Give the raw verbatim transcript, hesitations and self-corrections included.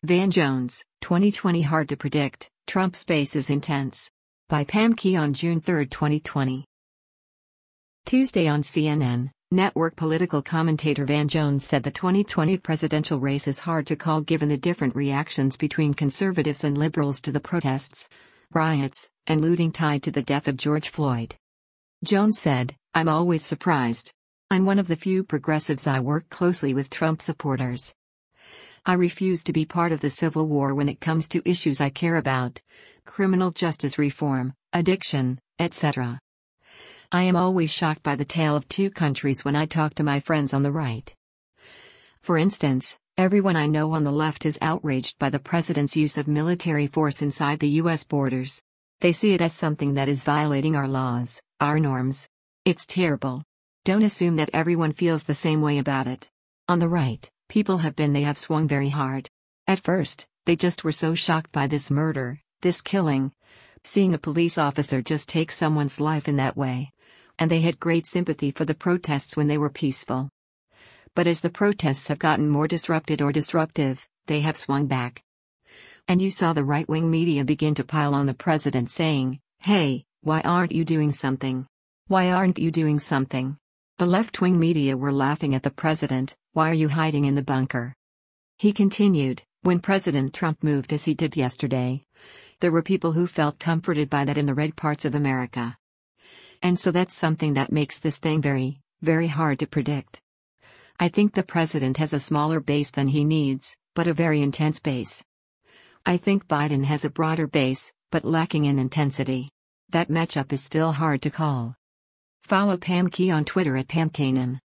Van Jones, twenty twenty Hard to predict, Trump's base is intense. By Pam Key on June third, twenty twenty. Tuesday on C N N, network political commentator Van Jones said the twenty twenty presidential race is hard to call given the different reactions between conservatives and liberals to the protests, riots, and looting tied to the death of George Floyd. Jones said, "I'm always surprised. I'm one of the few progressives I work closely with Trump supporters. I refuse to be part of the Civil War when it comes to issues I care about, criminal justice reform, addiction, et cetera. I am always shocked by the tale of two countries when I talk to my friends on the right. For instance, everyone I know on the left is outraged by the president's use of military force inside the U S borders. They see it as something that is violating our laws, our norms. It's terrible. Don't assume that everyone feels the same way about it. On the right, people have been they have swung very hard. At first, they just were so shocked by this murder, this killing, seeing a police officer just take someone's life in that way. And they had great sympathy for the protests when they were peaceful. But as the protests have gotten more disrupted or disruptive, they have swung back. And you saw the right-wing media begin to pile on the president saying, 'Hey, why aren't you doing something? Why aren't you doing something?' The left-wing media were laughing at the president, 'Why are you hiding in the bunker?' He continued, 'When President Trump moved as he did yesterday, there were people who felt comforted by that in the red parts of America. And so that's something that makes this thing very, very hard to predict. I think the president has a smaller base than he needs, but a very intense base. I think Biden has a broader base, but lacking in intensity. That matchup is still hard to call.' Follow Pam Key on Twitter at Pam Kanan.